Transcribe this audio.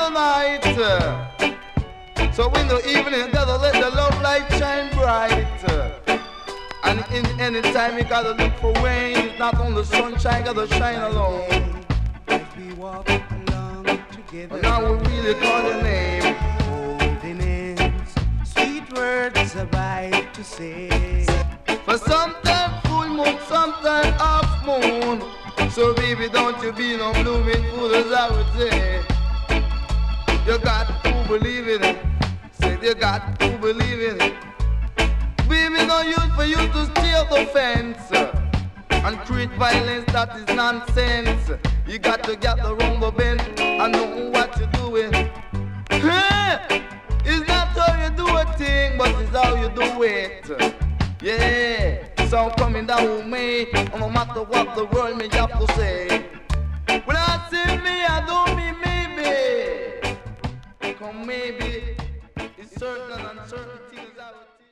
the night. So in the evening, gotta let the love light shine bright. And in any time, you gotta look for rain. It's not on the sunshine, gotta shine alone. As we walk along together, And now we really call your name. holding hands, sweet words are right to say. For sometime full moon, sometime half moon. So baby, don't you be no blooming fool, as I would say. You got to believe in it. Said you got to believe in it. Baby, no use for you to steal the fence and create violence, that is nonsense. You got to get around the bend and know what you're doing. It's not how you do a thing, but it's how you do it. Yeah, so coming down with me, no matter what the world may have to say. When I say me, I don't mean maybe. Come maybe, it's certain and certain things I would think.